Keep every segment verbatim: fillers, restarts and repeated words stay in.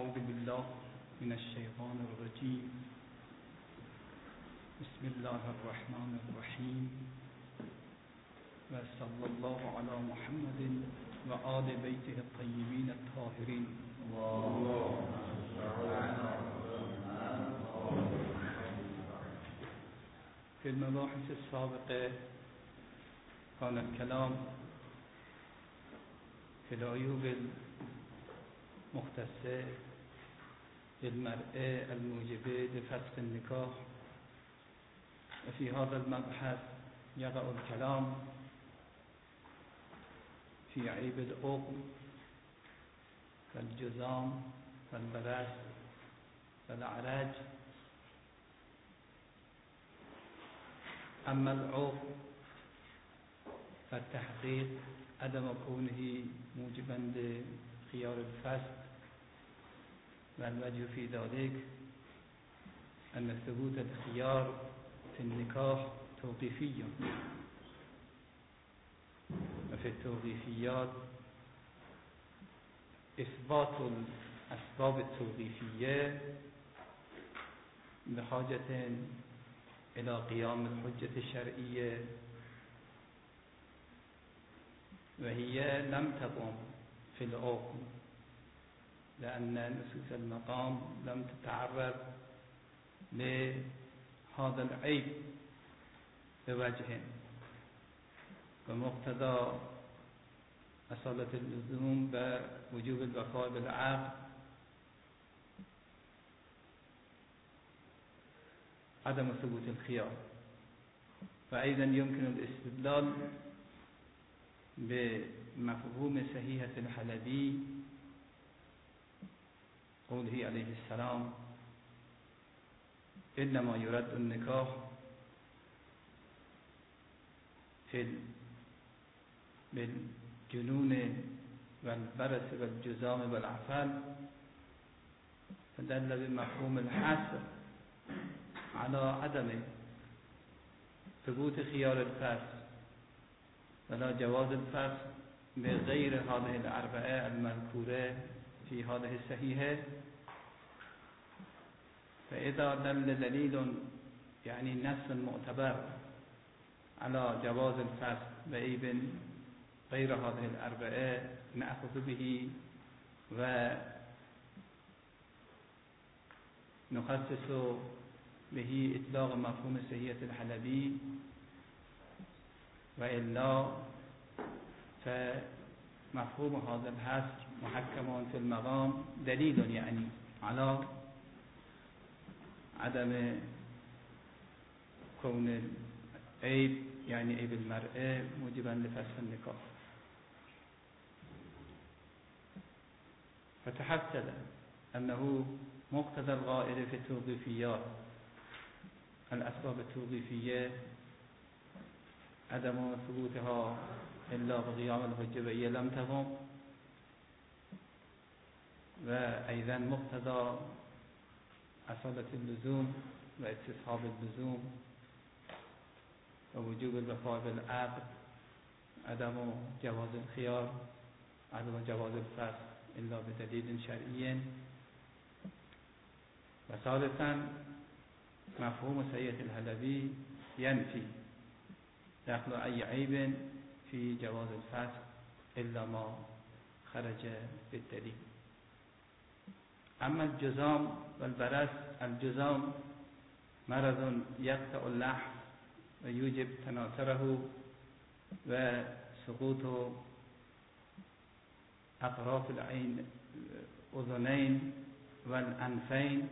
أعوذ بالله من الشيطان الرجيم. بسم الله الرحمن الرحيم، وصلى الله على محمد وآل بيته الطيبين الطاهرين. في المباحث السابقة كان الكلام في العيوب المختصة بالمرأة الموجبة لفسخ النكاح، وفي هذا المبحث يقع الكلام في عيب العقم والجذام والبرص والعرج. أما العقم فالتحقيق عدم كونه موجبا لخيار الفسخ، والوجه في ذلك أن ثبوت الخيار في النكاح توقيفي، وفي التوقيفيات إثبات الأسباب التوقيفية بحاجة إلى قيام الحجة الشرعية، وهي لم تقم في العقم لأن نصوص المقام لم تتعرض لهذا العيب بوجه، ومقتضى أصالة اللزوم بوجوب الوفاء بالعقد عدم ثبوت الخيار. وأيضا يمكن الاستدلال بمفهوم صحيحة الحلبي قوله عليه السلام: إنما يرد النكاح في بالجنون والبرص والجذام والعفن، فدل بمفهوم الحصر على عدم ثبوت خيار الفسخ ولا جواز الفسخ بغير هذه الأربعة المذكورة في هذه الصحيحة. فإذا دل دليل يعني نص معتبر على جواز الفسخ بعيب غير هذه الأربعة نأخذ به ونخصص به إطلاق مفهوم صحيحة الحلبي، وإلا فمفهوم هذا الحصر محكم في المقام دليل يعني على عدم كون العيب يعني عيب المرأة موجبا لفسخ النكاح. فتحصل أنه مقتضى القائل في التوقيفيات الأسباب التوقيفية عدم ثبوتها إلا بقيام الحجة وهي لم تقم، وأيضا مقتضى أصالة اللزوم واستصحاب اللزوم ووجوب الوفاء بالعقد عدم جواز الخيار عدم جواز الفسخ إلا بدليل شرعي. وثالثا مفهوم صحيحة الحلبي ينفي دخل أي عيب في جواز الفسخ إلا ما خرج بالدليل. أما الجذام والبرص، الجذام مرض يقطع اللحم ويوجب تناثره وسقوط أطراف العين الأذنين والأنفين.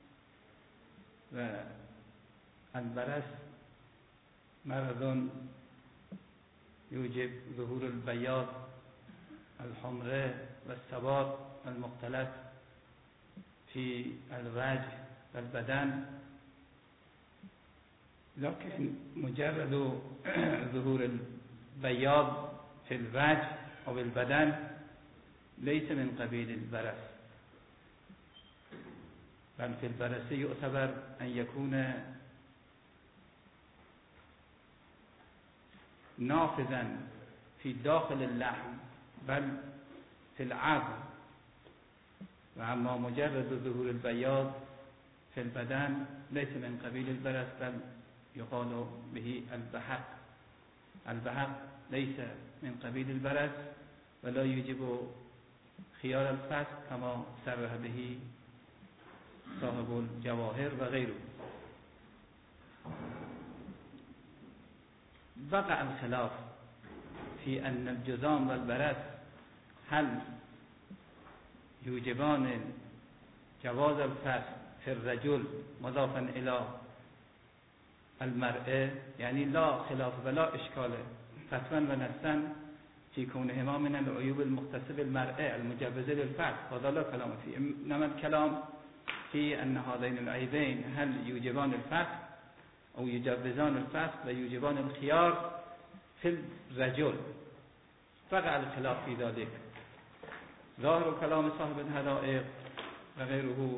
والبرص مرض يوجب ظهور البياض الحمراء والسواد المختلط في الوجه والبدن، لكن مجرد ظهور البياض في الوجه أو البدن ليس من قبيل البرص، بل في البرص يعتبر أن يكون نافذا في داخل اللحم بل في العظم، و اما مجرد ظهور البیاض فی البدن لیس من قبیل البرص بل یقال به البحق. البحق لیس من قبیل البرص ولا یوجب خیار الفصل کما صرح به صاحب الجواهر و غیره. وقع الخلاف في أن الجذام والبرص هل يوجبان جواز الفصل في الرجل مضافا إلى المرأة، يعني لا خلاف ولا إشكال فتوا ونسا في كونهما من العيوب المختصة بالمرأة المجوزة للفصل، هذا لا كلام فيه. إنما الكلام في أن هذين العيبين هل يوجبان الفصل أو يجوزان الفصل ويوجبان الخيار في الرجل. وقع الخلاف في ذلك. ظاهر كلام صاحب الحدائق وغيره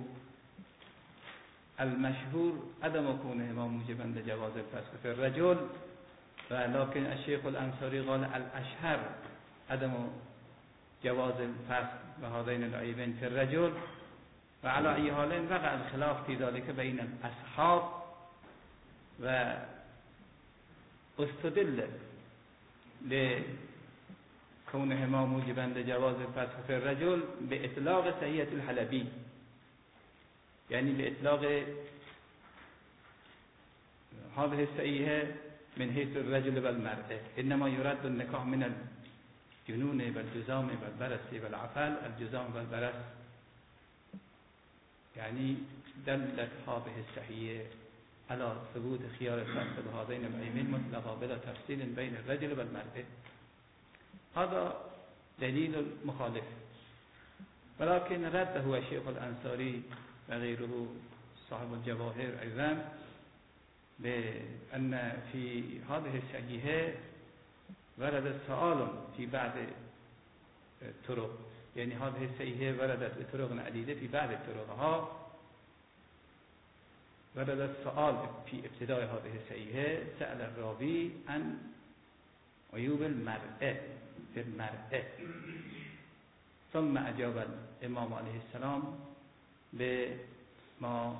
المشهور عدم كونهما موجبا لجواز الفسخ في الرجل، ولكن الشيخ الأنصاري قال الأشهر عدم جواز الفسخ بهذين العيبين في الرجل. وعلى أي حال وقع الخلاف في ذلك بين الأصحاب، واستدل لكونهما موجبا لجواز الفسخ في الرجل بإطلاق صحيحة الحلبي، يعني بإطلاق هذه الصحيحة من حيث الرجل والمرأة، إنما يرد النكاح من الجنون والجذام والبرص والعفل. الجذام والبرص يعني دلت هذه الصحيحة على ثبوت خيار الفسخ بهذين العيبين مطلقا بلا تفصيل بين الرجل والمرأة. هذا دليل مخالف، ولكن رده الشيخ الأنصاري وغيره صاحب الجواهر أيضا بأن في هذه الصحيحة ورد سؤال في بعض الطرق، يعني هذه الصحيحة وردت بطرق عديدة في بعض طرقها. ورد السؤال في ابتداء هذه الصحيحة سأل الراوي عن عيوب المرأة في المرأة، ثم أجاب الإمام عليه السلام بما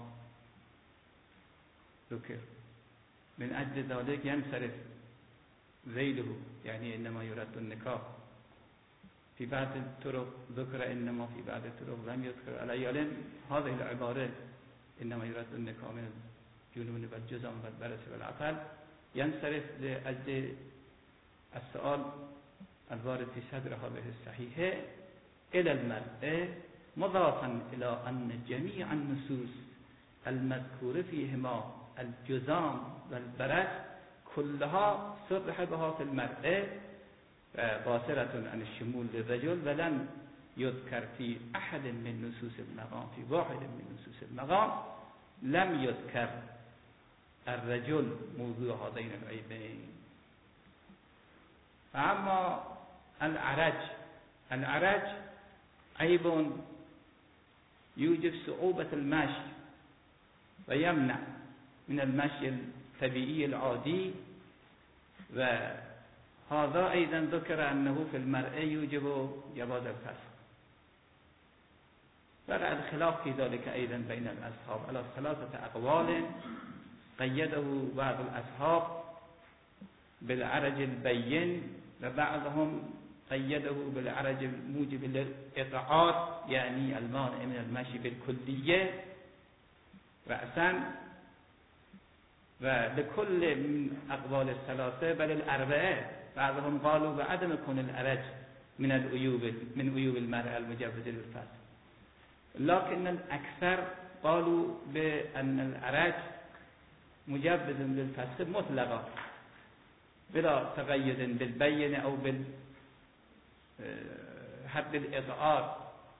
ذكر. من أجل ذلك ينصرف ذيله، يعني إنما يرد النكاح. في بعض الطرق ذكر إنما، في بعض الطرق لم يذكر. على أي حال هذه العبارة إنما يرد النكاح من الجنون والجذام والبرص والعفل ينصرف لأجل السؤال الوارد في صدر هذه الصحيحة إلى المرأة، مضافا إلى أن جميع النصوص المذكورة فيهما الجذام والبرص كلها صرح بها في المرأة باصرة عن الشمول للرجل، ولم يذكر في أحد من نصوص المقام، في واحد من نصوص المقام لم يذكر الرجل موضوع هذين العيبين. أما العرج، العرج عيب يوجب صعوبة المشي ويمنع من المشي الطبيعي العادي، وهذا أيضا ذكر أنه في المرأة يوجب جواز الفسخ. وقع الخلاف في ذلك أيضا بين الأصحاب على ثلاثة أقوال، قيده بعض الأصحاب بالعرج البين، وبعضهم قيده بالعرج الموجب للإقعاد، يعني المانع من المشي بالكلية رأسا. ولكل من أقوال الثلاثة بل الأربعة بعضهم قالوا بعدم كون العرج من العيوب من عيوب المرأة المجوزة للفسخ، لكن الأكثر قالوا بأن العرج مجوز للفسخ مطلقا بلا تقيد بالبين أو بالحد الإضعاف.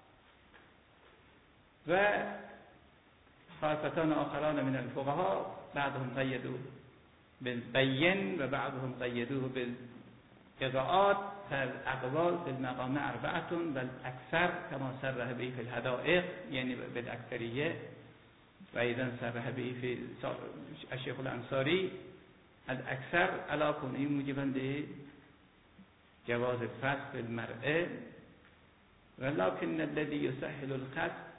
وخاصة آخران من الفقهاء بعضهم قيدوا بالبين وبعضهم قيدوه بالإضعاف. فالأقوال في المقام أربعة، بل أكثر كما صرح به في الحدائق يعني بالأكثرية، وأيضا صرح به في الشيخ الأنصاري الأكثر على كونه موجبا لجواز الفسخ في المرأة. ولكن الذي يسهل الفسخ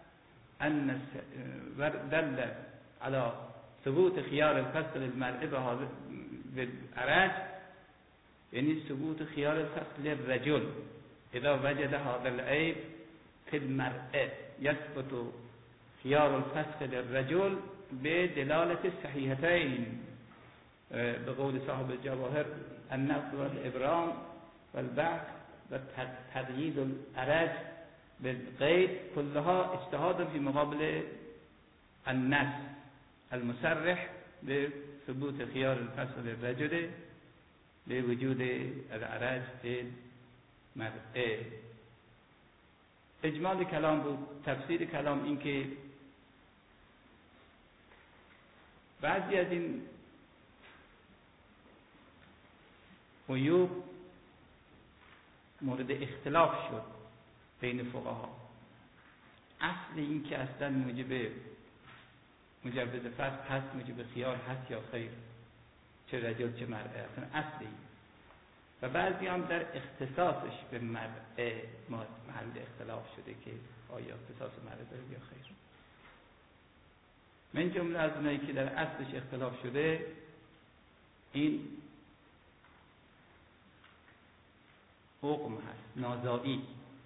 ان دل على ثبوت خيار الفصل المرء بالعرج، یعنی ثبوت خيار الفصل الرجل اذا وجد هذا العيب في المرء، يثبت خيار الفصل للرجل بدلالة الصحيحتين بقول صاحب الجواهر النقل والإبرام والبعث وتقييد العرج بالقيد كلها اجتهاد في مقابل النص المصرح بثبوت خيار الفصل الرجل لوجود العرج في المرء. اجمال کلام بود. تفسیر کلام این که بعضی از این عیوب مورد اختلاف شد بین فقها. اصل این که اصلا موجب مجوز فصل هست، موجب خیار هست یا خیر، چه رجل چه مرء، اصلا اصل این. و بعضی هم در اختصاصش به مرء محل اختلاف شده که آیا اختصاص مرء داره یا خیر. من جمله از اونایی که در اصلش اختلاف شده این حکم هست، نازایی.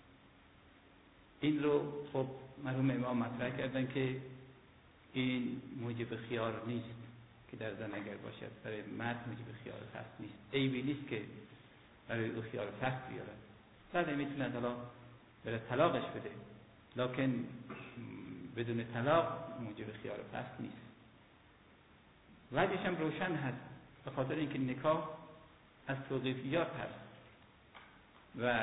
این رو خب مرحوم امام مطرح کردن که این موجب خیار نیست که در زن اگر باشد، برای مرد موجب خیار فصل نیست، عیبی نیست که برای او خیار فصل بیارد. بعد میتونه حالا برای طلاقش بده، لکن بدون طلاق موجب خیار فصل نیست. وجهش هم روشن هست، به خاطر اینکه نکاح از توقیفیات هست و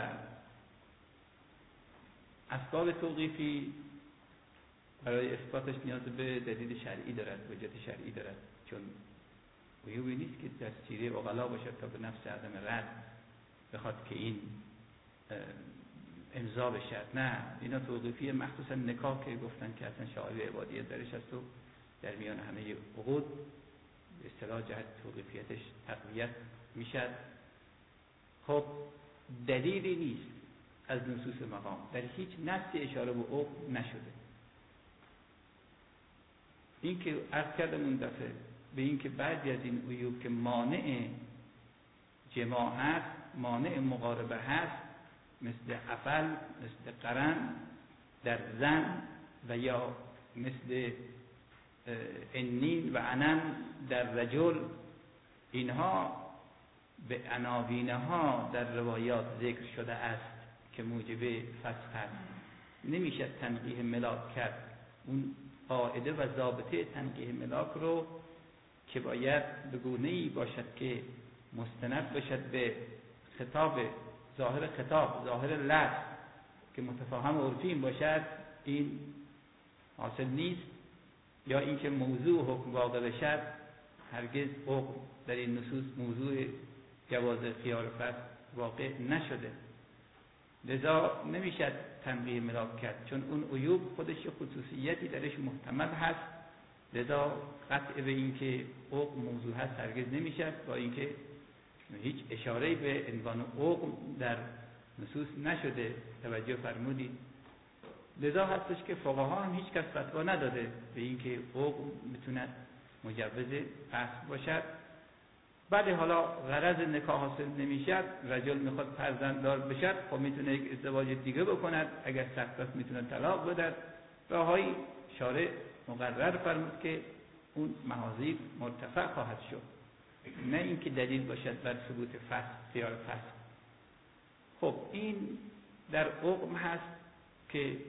اسباب توقیفی برای اثباتش نیاز به دلیل شرعی دارد، حجت شرعی دارد، چون عیوبی نیست که در سیره عقلا باشد تا به نفس عدم رد بخواد که این امضا بشد. نه، اینا توقیفی، مخصوصا نکاح که گفتن که اصلا شعائر عبادیت درش هست و در میان همه عقود به اصطلاح جهت توقیفیتش تقویت میشد. خب دلیلی نیست از نصوص مقام، در هیچ نصی اشاره به عقد نشده. این که عرض کردم اون دفعه به این که بعضی از این عیوب که مانع جماع هست، مانع مقاربه هست، مثل عفل، مثل قرن در زن و یا مثل انین و عنن در رجل، اینها به عناوین ها در روایات ذکر شده است که موجب فسخ است. نمیشه تنقیح ملاک کرد. اون قاعده و ضابطه تنقیح ملاک رو که باید به گونه‌ای باشد که مستند باشد به خطاب، ظاهر خطاب، ظاهر لفظ که متفاهم عرفی باشد، این حاصل نیست. یا اینکه موضوع حکم واقع بشد، هرگز حکم در این نصوص موضوع جواز خیار فصل واقع نشده. لذا نمیشد تنقیح ملاک کرد، چون اون عیوب خودش خصوصیتی درش محتمل هست. لذا قطع به این که حکم موضوع هست هرگز نمیشد، با اینکه هیچ اشاره‌ای به عنوان حکم در نصوص نشده. توجه فرمودید؟ لذا هستش که فقها هم هیچ کس فتوا نداده به اینکه حکم میتونه مجوز فصل باشد. بعد حالا غرض نکاح حاصل نمیشد، رجل میخواد فرزنددار بشد، خب میتونه یک ازدواج دیگه بکند، اگر سخت است میتونه طلاق بدهد. راههای شارع مقرر فرمود که اون محاذیر مرتفع خواهد شد، نه اینکه دلیل باشد بر ثبوت فسخ، خیار فسخ. خب این در حکم هست که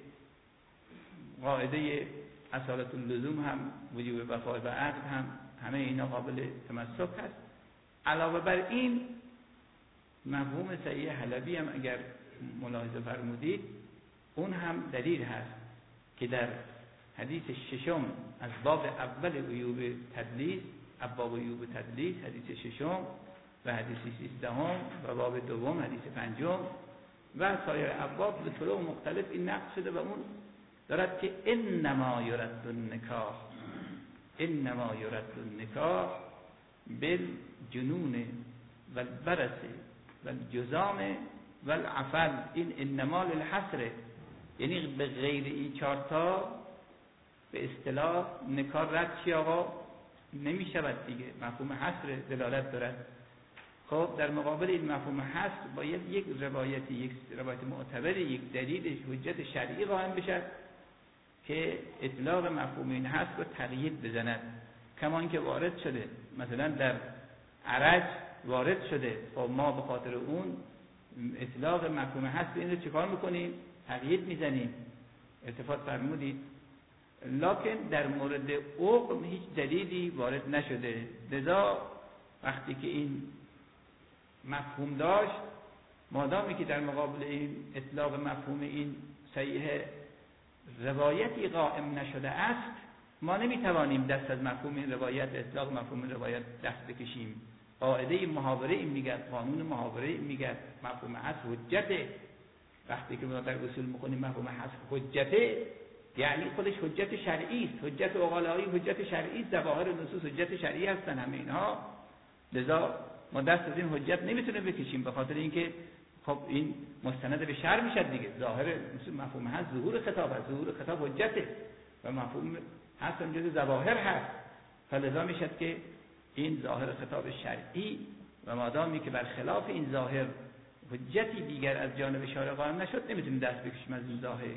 قاعده اصالت اللزوم هم، وجوب وفا و عقد هم، همه اینا قابل تمسک هست. علاوه بر این مفهوم صحیح حلبی هم اگر ملاحظه فرمودید، اون هم دلیل هست که در حدیث ششم از باب اول عیوب تدلیس، ابواب عیوب تدلیس، حدیث ششم و حدیث سیزدهم و باب دوم حدیث پنجم و سایر ابواب به طرق مختلف این نقل شده و اون دارد که انما یرد النکاح، انما یرد النکاح بالجنون والبرس والجذام والعفل. این انما للحصر، یعنی به غیر این چارتا به اصطلاح نکاح رد چی آقا؟ نمی شود دیگه، مفهوم حصر دلالت دارد. خب در مقابل این مفهوم حصر باید یک روایتی، یک روایت معتبری، یک دلیل حجت شرعی قائم بشد که اطلاق مفهوم این حصر رو تقیید بزند. کما اینکه وارد شده مثلا در عرج وارد شده، خب ما به خاطر اون اطلاق مفهوم حصر این رو چیکار میکنیم؟ تقیید میزنیم. التفات فرمودید. لکن در مورد عقم هیچ دلیلی وارد نشده، لذا وقتی که این مفهوم داشت، مادامی که در مقابل این اطلاق مفهوم این صحیح روایتی قائم نشده است، ما نمیتوانیم دست از مفهوم این روایت، اطلاق مفهوم این روایت دست بکشیم. قاعده محاوره این میگه، قانون محاوره این میگه مفهوم حصر حجته. وقتی که ما در اصول میخونیم مفهوم حصر حجته، یعنی خودش حجت شرعی است. حجت عقلایی حجت شرعی است، ظواهر نصوص حجت شرعی هستن همه اینها. لذا ما دست از این حجت نمیتونه بکشیم، به خاطر اینکه خب این مستند به شرع میشد دیگه. ظاهر مفهوم هست ظهور خطاب هست، ظهور خطاب حجته و مفهوم هست هم جز ظواهر هست، فلذا میشد که این ظاهر خطاب شرعی و مادامی که برخلاف این ظاهر حجتی دیگر از جانب شارع قائم نشد، نمیتونیم دست بکشیم از این ظاهر.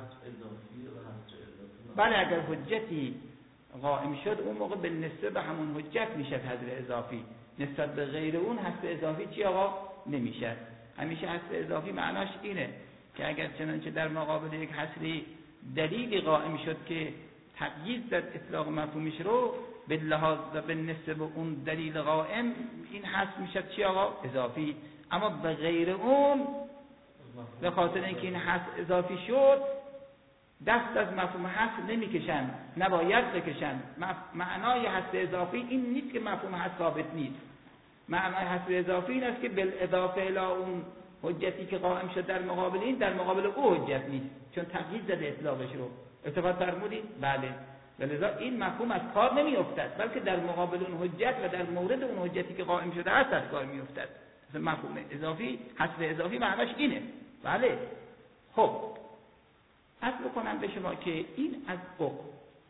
بله اگر حجتی قائم شد اون موقع به نسبت به همون حجت میشد حذف اضافی، نسبت به غیر اون حذف اضافی چی آقا؟ نمیشد. همیشه حذف اضافی معناش اینه که اگر چنانچه در مقابل یک حصری دلیلی قائم شد که تقیید در اطلاق مفهومش رو، به لحاظ و به نسبت به اون دلیل قائم این حذف میشد چی آقا؟ اضافی. اما به غیر اون، به خاطر اینکه این حذف اضافی شد، دست از مفهوم حذف نمیکشن، نباید بکشن. معنای حذف اضافی این نیست که مفهوم حذف ثابت نیست. معنای حذف اضافی این است که بالاضافه الی اون حجتی که قائم شد در مقابل این، در مقابل او حجت نیست، چون تقیید زده اطلاقش رو. التفات فرمودید؟ بله. ولذا این مفهوم از کار نمیافتد، بلکه در مقابل اون حجت و در مورد اون حجتی که قائم شده است از کار میافتد. مفهوم اضافی، حذف اضافی معناش اینه. بله. خب عرض بکنم به شما که این از عقل.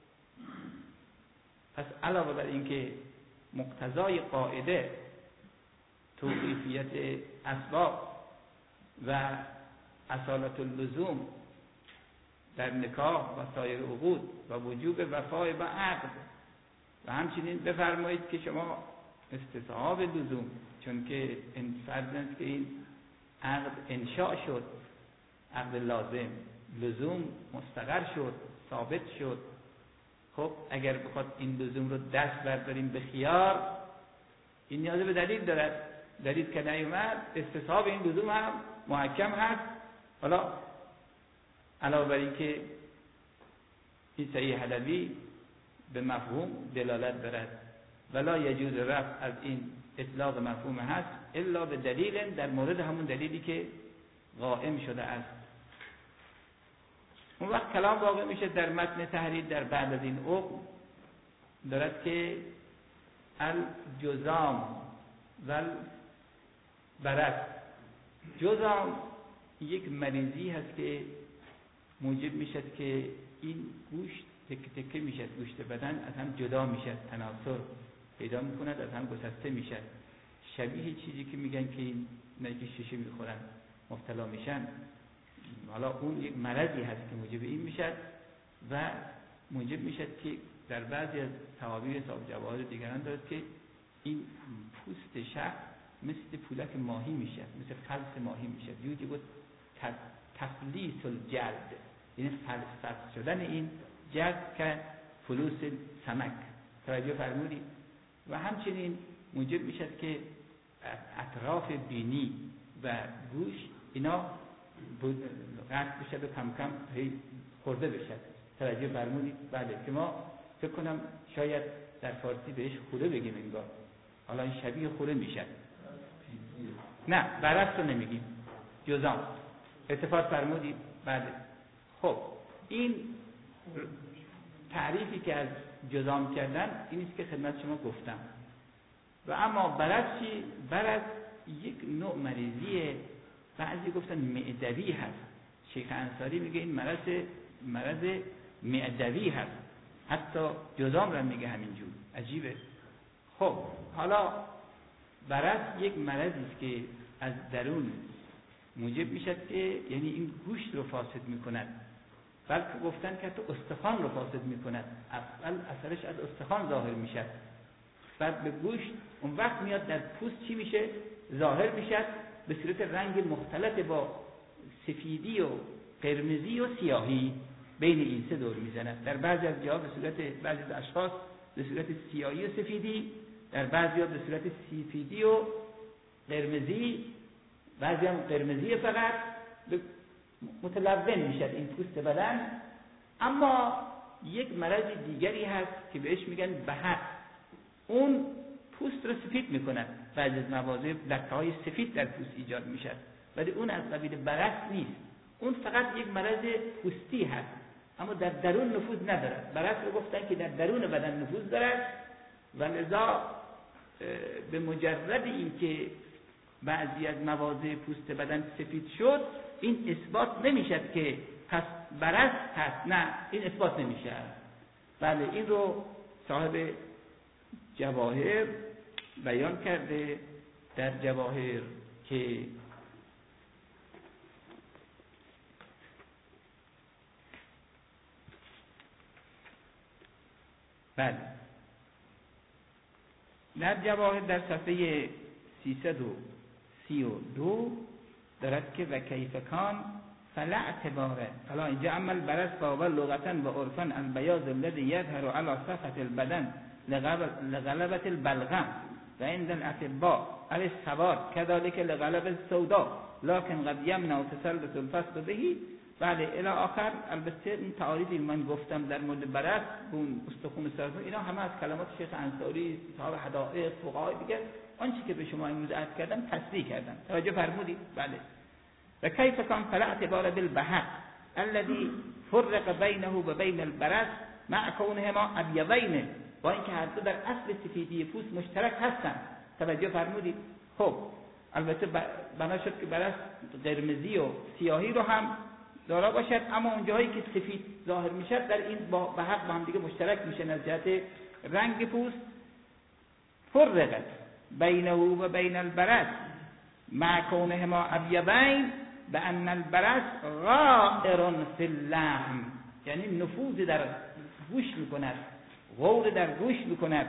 پس علاوه بر اینکه مقتضای قاعده توقیفیت اسباب و اصالت اللزوم در نکاح و سایر عقود و وجوب وفای با عقد، و همچنین بفرمایید که شما استصحاب لزوم، چون که این فرض است که این عقد انشاء شد، عقد لازم، لزوم مستقر شد، ثابت شد. خب اگر بخواد این لزوم رو دست برداریم به خیار، این نیاز به دلیل دارد. دلیل که نیومد، استصحاب این لزوم هم محکم هست. حالا علاوه بر این که این صحیح حلبی به مفهوم دلالت دارد، ولا یجوز رفع از این اطلاق مفهوم هست الا به دلیل، در مورد همون دلیلی که قائم شده است. اون وقت کلام واقع میشه در متن تحریر در بعد از این عقد دارد که الجزام و برد. جزام یک مریضی هست که موجب میشد که این گوشت تکه تکه میشد، گوشت بدن از هم جدا میشد، عناصر پیدا میکند، از هم گسسته میشد. شبیه چیزی که میگن که این نجی شیشه میخورن مبتلا میشن. حالا اون یک مرضی هست که موجب این میشد و موجب میشد که در بعضی از تعابیر صاحب جواهر دیگران دارد که این پوست شخص مثل پولک ماهی میشد، مثل فلس ماهی میشد. یوجی بود تفلیس الجلد، یعنی فلس شدن این جلد که فلوس سمک. توجه فرمودید؟ و همچنین موجب میشد که اطراف بینی و گوش اینا قطع بشد و کم کم خورده بشد. توجه فرمودید؟ بله. که ما فکر کنم شاید در فارسی بهش خوره بگیم انگار. حالا این شبیه خوره میشد. نه برعکس رو نمیگیم، جزام. اتفاق فرمودید؟ بله. خب این تعریفی که از جزام کردن این است که خدمت شما گفتم. و اما برعکس چی؟ برعکس یک نوع مریضیه، بعضی گفتن معدوی هست. شیخ انصاری میگه این مرض مرض معدوی هست. حتی جزام را میگه همینجور. عجیبه. خب حالا برس یک مرضی است که از درون موجب میشد که یعنی این گوشت رو فاسد میکند، بلکه گفتن که تو استخوان رو فاسد میکند. اول اثرش از استخوان ظاهر میشد، بعد به گوشت، اون وقت میاد در پوست چی میشه؟ ظاهر میشد به صورت رنگ مختلط با سفیدی و قرمزی و سیاهی، بین این سه دور میزند. در بعضی از جاها به صورت، بعضی از اشخاص به صورت سیاهی و سفیدی، در بعضی ها به صورت سفیدی و قرمزی، بعضی هم قرمزی فقط، متلون میشد این پوست بدن. اما یک مرض دیگری هست که بهش میگن بهق. اون پوست رو سفید میکند، بعضی از مواضع لکه‌های سفید در پوست ایجاد میشد، ولی اون از قبیل برص نیست. اون فقط یک مرض پوستی هست، اما در درون نفوذ ندارد. برص رو گفتن که در درون بدن نفوذ دارد و لذا به مجرد اینکه بعضی از مواضع پوست بدن سفید شد، این اثبات نمیشد که پس برص هست. نه، این اثبات نمیشه. بله، این رو صاحب جواهر بیان کرده در جواهر که بله در جواهر در صفحه سیصد و سی و دو دارد که و کیفکان فلا اعتباره. حالا اینجا عمل برس فاول لغتن و عرفن البیاض الذي يظهر على صفحة البدن لغلبة البلغم و عند الاطباء على السواد كذلك لغلبة السوداء لكن قد يمنع تسلط الفصل به. بله الی آخر. البته این تعاریفی من گفتم در مورد برس، اون استخوان سرطان، اینا همه از کلمات شیخ انصاری، صاحب حدائق، فقهای دیگه. آنچه که به شما امروز عرض کردم تصریح کردم، توجه فرمودید؟ بله. و کیف کان فلا اعتبار بالبهق الذي فرق بینه و بین البرص مع کونهما ابیضین، با اینکه هر دو در اصل سفیدی پوست مشترک هستند. توجه فرمودید؟ خب البته بنا شد که برص قرمزی و سیاهی رو هم دارا باشد، اما اون جایی که سفید ظاهر میشد در این با بهق با هم دیگه مشترک میشه از جهت رنگ پوست. فرقت بینه و بین البرص مع کونهما ابیضین بان البرص غائر فی اللحم، یعنی نفوذ در گوشت میکند، غور در گوشت میکند.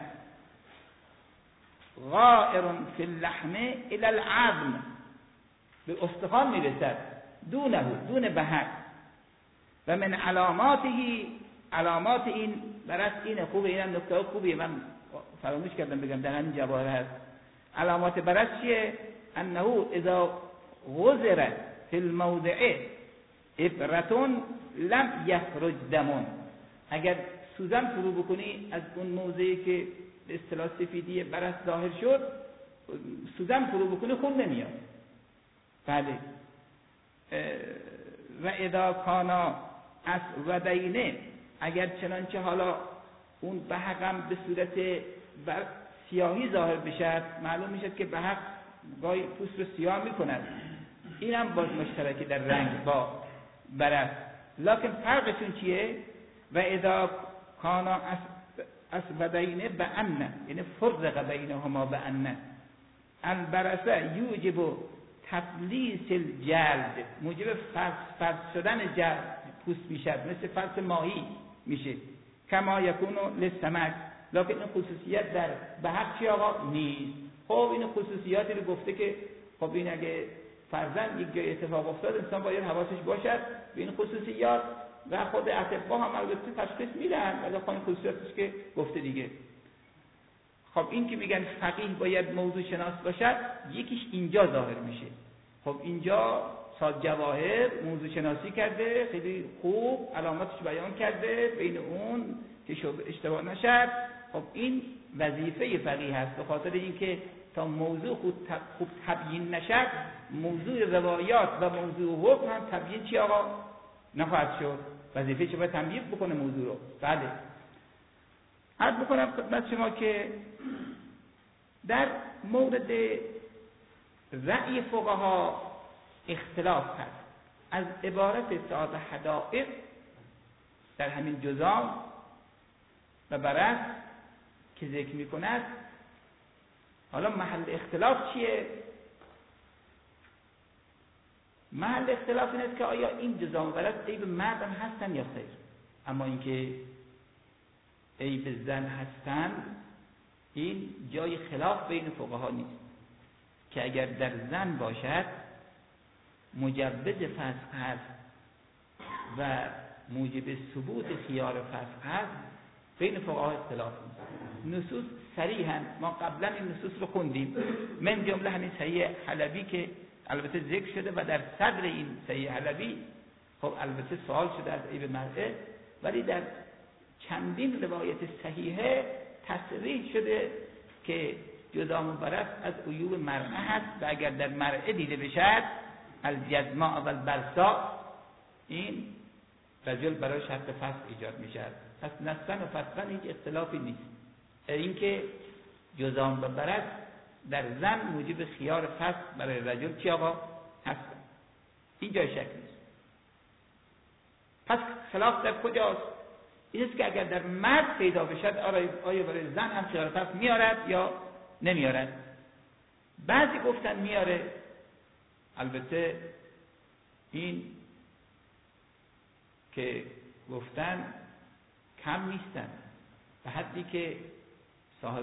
غائر فی اللحم الی العظم، به استخوان میرسد، دونه دون بهق. و من علاماته، علامات این برص اینه. خوبه، اینم نکته خوبیه، من فراموش کردم بگم در همین جواهر هست. علامات برص چیه؟ انه اذا غزر فی الموضع ابرتون لم یخرج دمون، اگر سوزن فرو بکنی از اون موضعی که به اصطلاح سفیدی برص ظاهر شد، سوزن فرو بکنی خون نمیاد. بله. و اذا کانا اسودینه، اگر چنانچه حالا اون بهقم به صورت بر سیاهی ظاهر بشد، معلوم میشد که بهق گاهی پوست رو سیاه میکند، این هم باز مشترکی در رنگ با برص. لکن فرقشون چیه؟ و اذا کانا اسودینه بأن، یعنی فرق بینهما بأن البرص یوجب تفلیس الجلد، موجب فرس شدن جلد پوست میشد، مثل فرس ماهی میشه. کما یکون للسمک، لکن این خصوصیت در بهق چی آقا؟ نیست. خب این خصوصیاتی رو گفته که خب این اگه فرزند یک جای اتفاق افتاد، انسان باید حواسش باشد به این خصوصیات، و خود اطباء هم البته تشخیص میدن، ولی خب این خصوصیاتش که گفته دیگه. خب این که میگن فقیه باید موضوع شناس باشد، یکیش اینجا ظاهر میشه. خب اینجا صاحب جواهر موضوع شناسی کرده، خیلی خوب علاماتش بیان کرده، بین اون که اشتباه نشد. خب این وظیفه فقیه هست، به خاطر اینکه تا موضوع خوب تبیین نشد، موضوع روایات و موضوع حکم هم تبیین چی آقا نخواهد شد. وظیفه چه باید تمییز بکنه موضوع رو. بله. عرض بکنم خدمت شما که در مورد رأی فقها اختلاف هست. از عبارت صاحب حدائق در همین جزام و برص که ذکر میکند. حالا محل اختلاف چیه؟ محل اختلاف این است که آیا این جزام و برص عیب مرد هم هستن یا خیر. اما اینکه عیب زن هستن این جای خلاف بین فقها نیست، که اگر در زن باشد مجوز فسخ هست و موجب ثبوت خیار فسخ هست، بین فقها اختلاف نیست. نصوص صریحاً، ما قبلا این نصوص رو خوندیم، من جمله همین صحیح حلبی که البته ذکر شده و در صدر این صحیح حلبی خب البته سوال شده از عیب مرأه، ولی در چندین روایت صحیحه تصریح شده که جزام و برص از عیوب مرأه هست و اگر در مرأه دیده بشد الجزماء و البرصاء این رجل برای شرط فسخ ایجاد می شود. پس نصفاً و فسقاً هیچ اختلافی نیست. اینکه جزام و برص در زن موجب خیار فسخ برای رجل چی آقا هست، این جای شک نیست. پس خلاف در کجاست؟ این است که اگر در مرد پیدا بشد آیا برای زن هم خیار فسخ میارد یا نمیارد. بعضی گفتن میاره، البته این که گفتن کم نیستن، به حدی که صاحب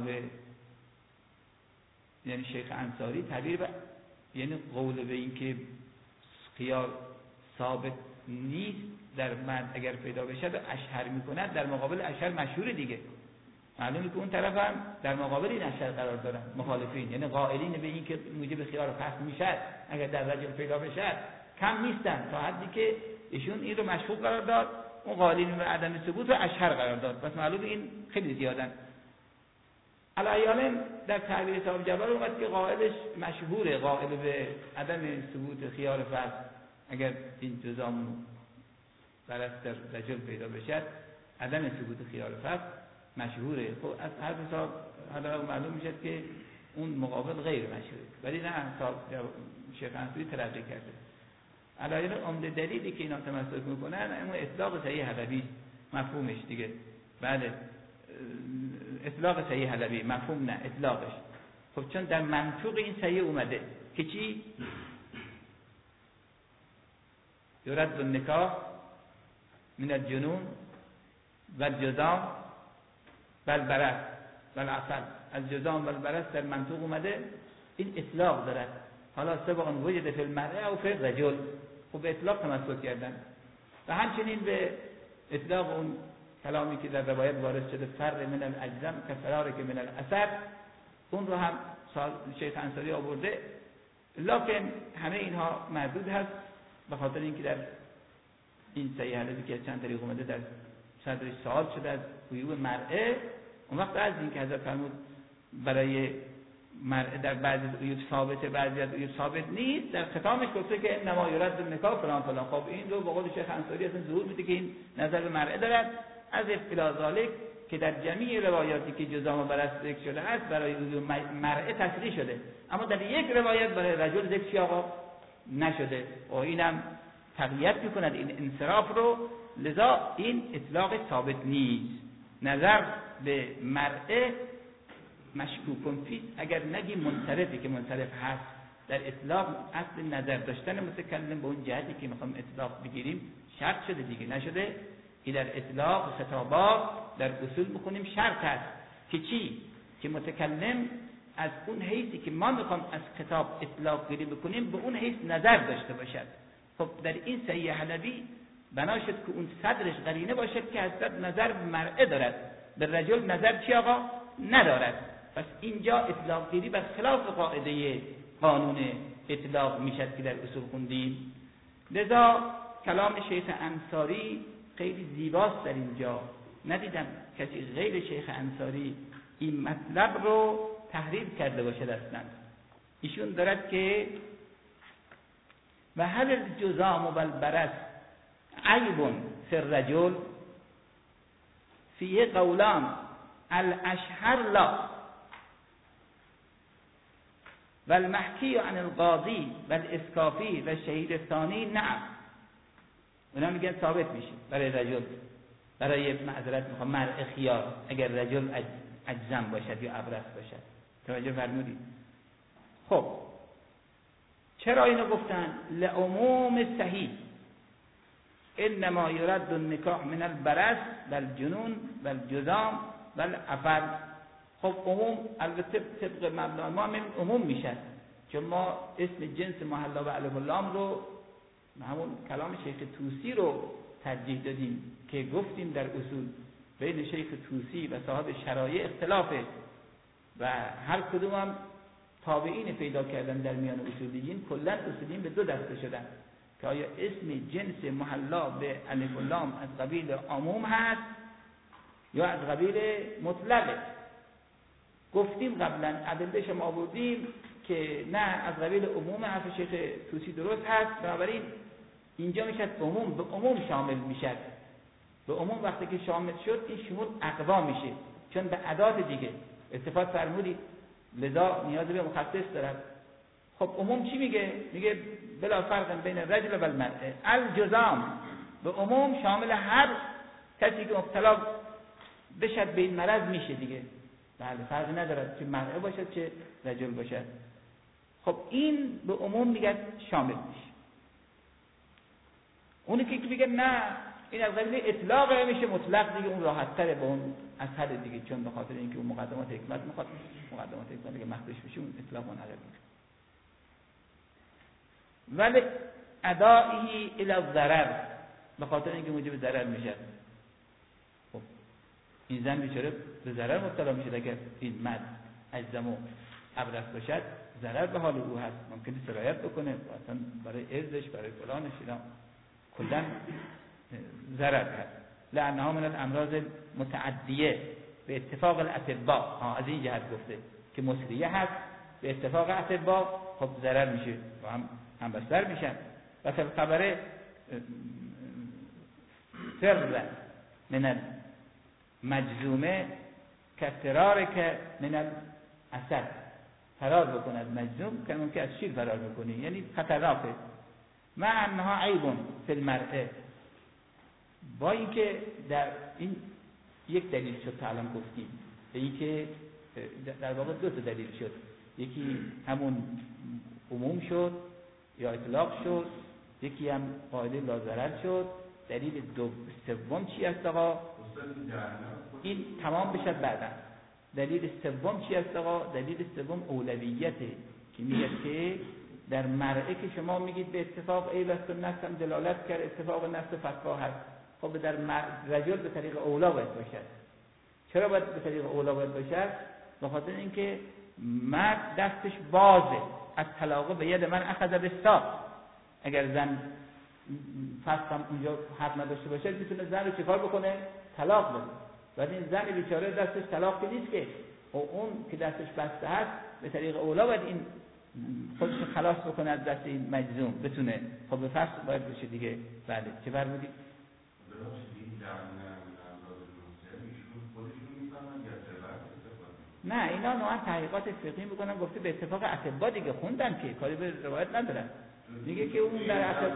یعنی شیخ انصاری تعبیر ب... یعنی قول به این که خیار ثابت نیست در مرد اگر پیدا بشه و اشهر میکند، در مقابل اشهر مشهور دیگه، معلومه که اون طرف هم در مقابل این اشهر قرار دارن مخالفین، یعنی قائلین به این که موجب خیار فسخ میشد اگر در رجل پیدا بشه کم نیستن، تا حدی که ایشون این رو مشهور قرار داد، اون قائلین به عدم ثبوت رو اشهر قرار داد. پس معلومه این خیلی زیادن. الایالم در تعبیر صاحب جبر اومد که قائلش مشهوره، قائل به عدم ثبوت خیار فسخ اگر این جزام برص در رجل پیدا بشد، عدم ثبوت خیار فسخ مشهوره. خب از هر حساب حالا معلوم میشه که اون مقابل غیر مشهوره، ولی نه شیخ انصاری ترقی کرده. علایل عمده دلیلی که اینا تمسک میکنن اما اطلاق صحیح حلبی مفهومش دیگه. بله اطلاق صحیح حلبی مفهوم نه اطلاقش. خب چون در منطوق این صحیح اومده که چی؟ یرد النکاح من الجنون و الجزام و البرص و العسل. از جزام و البرص در منطوق اومده، این اطلاق دارد. حالا سبق وجد فی المرأة و فی الرجل، خب به اطلاق تمسک کردن. و همچنین به اطلاق اون کلامی که در روایت وارد شده فر من الاجزم که فرار که من الاثر، اون رو هم شیخ انصاری آورده، لکن همه اینها مردود هست به خاطر اینکه در این صحیح حلبی که چند طریق اومده در صدرش سوال شده از عیوب مرأه. اون وقت از این که حضرت فرمود برای مرأه در بعضی عیوب ثابته بعضی از عیوب ثابت نیست، در ختامش گفته که انما یرد النکاح فلان فلان. خب این رو به قول شیخ انصاری اصلا ظهور میده که این نظر به مرأه دارد، از اطلاع ذالک که در جمیع روایاتی که جزام و برص ذکر شده است برای عیوب مرأه تصریح شده، اما در یک روایت برای رجل ذکر چی آقا نشده و اینم تقویت میکند این انصراف رو. لذا این اطلاق ثابت نیست. نظر به مرأه مشکوکن فیه، اگر نگی منصرفی که منصرف هست در اطلاق، اصل نظر داشتن متکلم به اون جهتی که میخوام اطلاق بگیریم شرط شده دیگه، نشده که در اطلاق خطابات در اصول بخونیم شرط هست که چی؟ که متکلم از اون حیثی که ما میخوام از خطاب اطلاق گیری بکنیم به اون حیث نظر داشته باشد. خب در این صحیح حلبی بنا شد که اون صدرش قرینه باشد که حضرت نظر به مرأه دارد، به رجل نظر چی آقا ندارد. پس اینجا اطلاق گیری بر خلاف قاعده قانون اطلاق میشد که در اصول خوندیم. لذا کلام شیخ انصاری خیلی زیباست در اینجا. ندیدم کسی غیر شیخ انصاری این مطلب رو تحریر کرده باشد اصلا. ایشون دارد که و هل الجزام و البرص عیب فی الرجل فیه قولان الاشهر لا و المحکی عن القاضی و الاسکافی و شهید ثانی نعم. اونا میگن ثابت میشه برای رجل، برای معذرت میخوام مرء خیار اگر رجل اجزم باشد یا ابرص باشد. توجه فرمودید؟ خب چرا اینو گفتن؟ لعموم صحیح انما یرد النکاح من البرص والجنون والجذام والعفل. خب عموم البته طبق مبنا ما همین عموم میشه، چون ما اسم جنس محلا و الف و لام رو همون کلام شیخ طوسی رو ترجیح دادیم که گفتیم در اصول بین شیخ طوسی و صاحب شرایع اختلافه و هر کدوم هم تابعین پیدا کردن در میان اصولیین. کلا اصولیین به دو دسته شدن که آیا اسم جنس محلا به الف و لام از قبیل عموم هست یا از قبیل مطلقه. گفتیم قبلا ادله‌اش ما آوردیم که نه از قبیل عموم، حرف شیخ طوسی درست هست. بنابراین اینجا میشه عموم به عموم شامل میشه. به عموم وقتی که شامل شد این شمول اقوا میشه، چون به ادات دیگه استفاده فرمودید، لذا نیاز به مخصص دارد. خب عموم چی میگه؟ میگه بلا فرق بین الرجل و المرأة. الجذام به عموم شامل هر کسی که مبتلا بشد به این مرض میشه دیگه. بله فرقی ندارد چه مرأة باشد چه رجل باشد. خب این به عموم میگه شامل میشه. اونی که میگه نه این از قبیل اطلاق میشه مطلق دیگه، اون راحت تره با اون اصل دیگه، چون به خاطر اینکه اون مقدمات حکمت میخواد، مقدمات حکمت دیگه مخدوش بشه اون اطلاق منعقد میشه. ولی ادائه الی الضرر، به خاطر اینکه موجب ضرر میشه. خب این زن بیچاره به ضرر مبتلا میشه اگر این مرد اجزم و ابرص باشد، ضرر به حال او هست، ممکنه سرایت بکنه اصلا برای ارزش برای فلانش اینا کلا ضرر هست. لانها من الامراض متعدیه به اتفاق الاطباء. از این جهت گفته که مسریه هست به اتفاق اطباء، خب ضرر میشه و هم هم بستر میشن. و فی الخبر فر من المجزومه کفرار که من الاسد، فرار بکنه از مجزوم که ممکن از شیر فرار بکنه، یعنی خطرناکه. مع انها عیب فی المرأة، با اینکه در این یک دلیل شد تا الان گفتیم، اینکه در واقع دو تا دلیل شد، یکی همون عموم شد یا اطلاق شد، یکی هم قاعده لا ضرر شد. دلیل دو سوم چی است آقا؟ این تمام بشد بعدا. دلیل سوم چی است آقا؟ دلیل سوم اولویته که میگه که در مرئه که شما میگید به اتفاق عیب است و نفس هم دلالت کرد، اتفاق نفس فتوا هست. خب در رجل به طریق اولا باید باشد. چرا باید به طریق اولا باید باشد؟ به خاطر اینکه مرد دستش بازه از طلاق به ید من اخذ بالساق. اگر زن فسخ هم اونجا حق نداشته باشه میتونه زن رو چیکار بکنه؟ طلاق بده. ولی این زن بیچاره دستش طلاق که نیست که، و اون که دستش بسته هست به طریق اولا باید این خودش خلاص بکنه از دست این مجزوم بتونه. خب به فسخ باید بشه دیگه. بله چه فرمودی؟ نه اینا نوعا تحقیقات فقهی میکنن، گفته به اتفاق اطباء دیگه، خوندن که کاری به روایت ندارن. میگه که اون در اطباء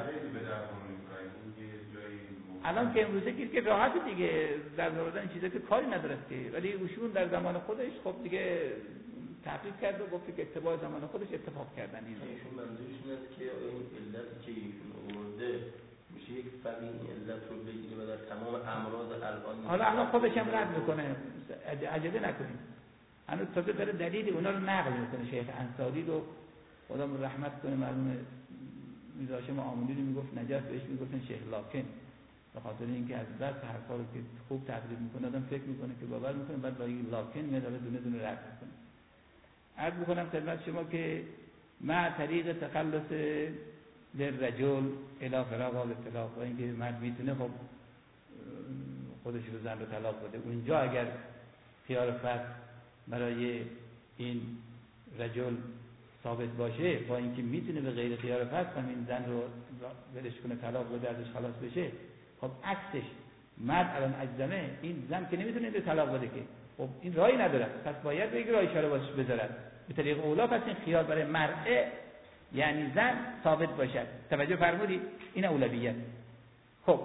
الان که امروزه که راحت دیگه در مورد این چیزا که کاری نداره که، ولی ایشون در زمان خودش خب دیگه تحقیق کرد و گفت که اتباع زمان خودش اتفاق کردن. این ایشون منظورش اینه که این علت که ایشون آورده میشه یک فقی علت رو بگیره و در تمام امراض الان حالا الان خودش هم رد میکنه، عجله نکنیم. هنوز تازه داره دلیل اونا رو نقل میکنه. شیخ انصاری رو خدا رحمت کنه، مرحوم میرزا هاشم آملی رو میگفت نجف، بهش میگفتن شیخ لاکن، به خاطر اینکه از بس حرفا رو که خوب تقریب میکنه آدم فکر میکنه که باور میکنه، بعد با این لاکن میاد دونه دونه رد میکنه. عرض میکنم خدمت شما که مع طریق تخلص للرجل الی فراغ الاطلاق، و اینکه مرد میتونه خب خودش رو زن رو طلاق بده. اونجا اگر خیار فسخ برای این رجل ثابت باشه، با اینکه میتونه به غیر خیار فسخ هم این زن رو ولش کنه طلاق بده ازش خلاص بشه، خب عکسش مرد الان اجزمه، این زن که نمیتونه این طلاق بده که، خب این راهی نداره، پس باید به یک راه اشاره باش بذارد به طریق اولا. پس این خیار برای مرء یعنی زن ثابت باشد. توجه فرمودید؟ این اولویت. خب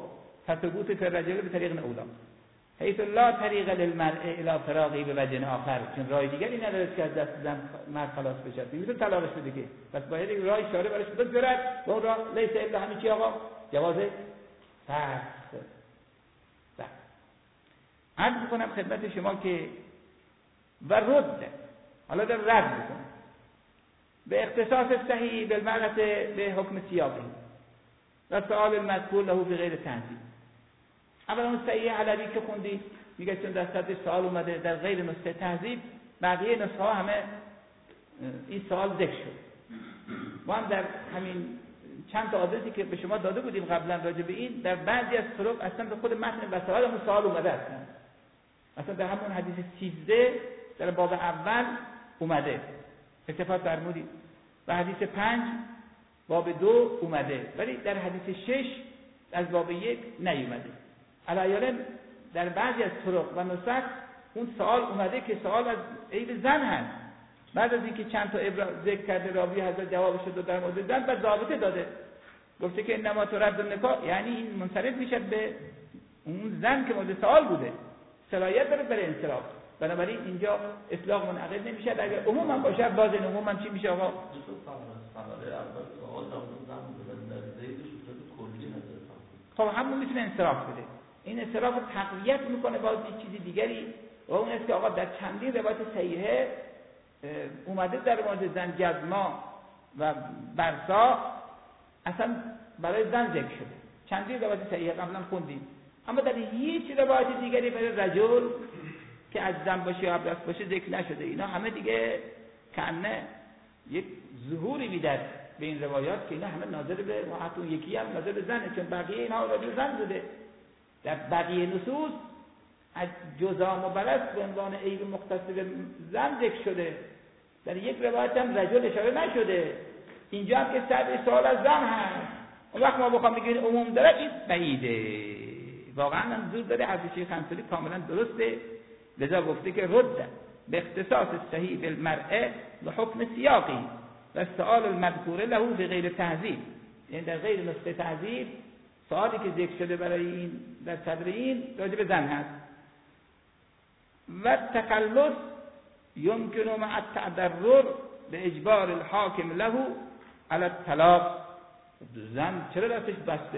تثبوت فی الرجل به طریق اولا حیث لا طریق للمرء الی فراغی به وجه آخر، چون راه دیگری نداره که از دست زن مرد خلاص بشه، نمیتونه طلاقش بده که، پس باید یک راه اشاره براش بذارد و اون راه لیس الا همین چی آقا؟ جواز فسخ. بله عرض میکنم خدمت شما که و رد، حالا در رد میکنم به اختصاص صحیح بالمعنت به حکم سیاقی و سؤال المذکور له فی غیر تنزیل. اول اون صحیح علوی که خوندید میگه چون در صدر سوال اومده در غیر نسخه تهذیب، بقیه نسخه ها همه این سوال ذکر شد. ما هم در همین چند تا آدرسی که به شما داده بودیم قبلا راجع به این، در بعضی از طرق اصلا به خود متن وسائل همون سوال اومده اصلا اصلا در همون حدیث سیزده در باب اول اومده اتفاق فرمودید و حدیث پنج باب دو اومده، ولی در حدیث شش از باب یک نیومده. علیاً در بعضی از طرق و نسخ اون سوال اومده که سوال از عیب زن هست، بعد از اینکه چند تا ابرا ذکر کرده راوی حضرت جوابش داده در مورد زن و ضابطه داده، گفته که انما ترد النکاح، یعنی این منصرف میشه به اون زن که مورد سوال بوده، صلاحیت داره برای انصراف، بنابراین اینجا اطلاق منعقد نمیشه. اگر عموم هم باشه باز این عموم هم چی میشه آقا؟ خب همون میتونه انصراف بده. این انصراف تقویت میکنه باز یک چیزی دیگری و اون است که آقا در چندین روایت صحیحه اومده در مورد زن جزما و برسا اصلا برای زن ذکر شده، چندین روایت صحیحه قبلا خوندیم، اما در هیچ روایت دیگری برای رجل که از زن باشه یا ابرص باشه ذکر نشده. اینا همه دیگه کنه یک ظهوری میداد به این روایات که اینا همه ناظر به حتی یکی هم ناظر به زنه، چون بقیه اینا راجع زن بوده. در بقیه نصوص از جزام و برس به عنوان عیب مختص به زن ذکر شده، در یک روایت هم رجل اشاره نشده. اینجا هم که صدر سوال از زن هست، اون وقت ما بخوام بگیم عموم داره این بعیده، واقعا هم زور داره. حرف شیخ خمسلی کاملا درسته، لذا گفته که رد به اختصاص صحیح بالمرء به حکم سیاقی و سؤال المذکور له به غیر تهذیب، یعنی در غیر نسخه تهذیب سؤالی که ذکر شده برای این در صدر این راجع به زن هست. و تخلص يمكن مع التضرر به اجبار الحاکم له على الطلاق. زن چرا دستش بسته؟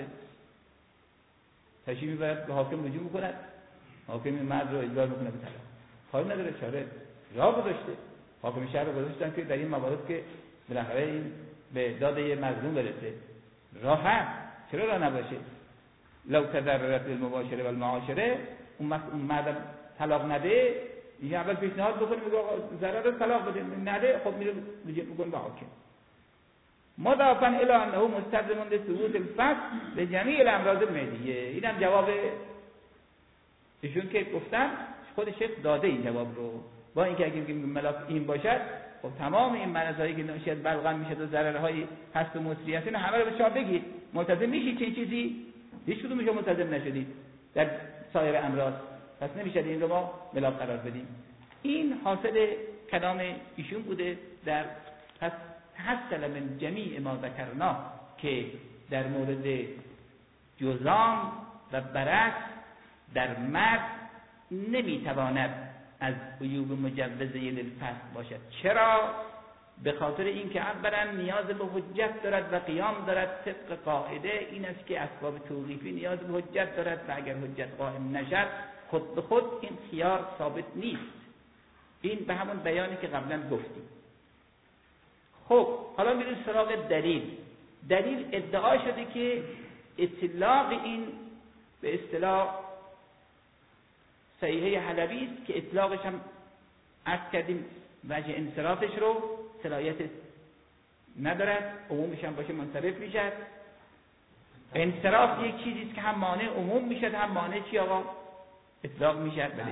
تشریف میبرد به حاکم رجوع میکند، حاکم مرد رو اجبار میکنه به طلاق، کاری نداره، چاره راه گذاشته. حاکم شهر رو گذاشتن که در این موارد که بالاخره این به داد یه مظلوم برسه راه هست، چرا راه نباشه؟ لو تضررت المباشره و المعاشره، اون وقت اون مرد طلاق نده، این اول پیشنهاد بکنه میگه آقا ضرر طلاق بده، نده خب میره رجوع میکنه به حاکم. مضافا الی انه مستلزم لثبوت الفصل به جمیع الامراض المعدیه. اینم جواب ایشون که گفتن، خود شیخ داده این جواب رو، با اینکه اگه بگیم ملاک این باشد خب تمام این مرضایی که ناشی از بلغم میشه و ضررهای هست و مصریت اینا همه رو به شما بگید، ملتزم میشید چه چیزی؟ هیچ کدوم شما ملتزم نشدید در سایر امراض، پس نمیشه این رو ما ملاک قرار بدیم. این حاصل کلام ایشون بوده. در پس حاصل من جمیع ما ذکرنا که در مورد جزام و برعکس در مرد نمیتواند از عیوب مجوزه للفصل باشد. چرا؟ به خاطر اینکه اولا نیاز به حجت دارد و قیام دارد. طبق قاعده این است که اسباب توقیفی نیاز به حجت دارد و اگر حجت قائم نشد خود به خود این خیار ثابت نیست. این به همون بیانی که قبلا گفتیم. خب حالا میریم سراغ دلیل. دلیل ادعا شده که اطلاق این به اصطلاح صحیحه حلبی است که اطلاقش هم عرض کردیم وجه انصرافش رو صلاحیت ندارد، عمومش هم باشه منصرف میشد. انصراف یک چیزی است که هم مانع عموم میشد هم مانع چی آقا؟ اطلاق میشد. بله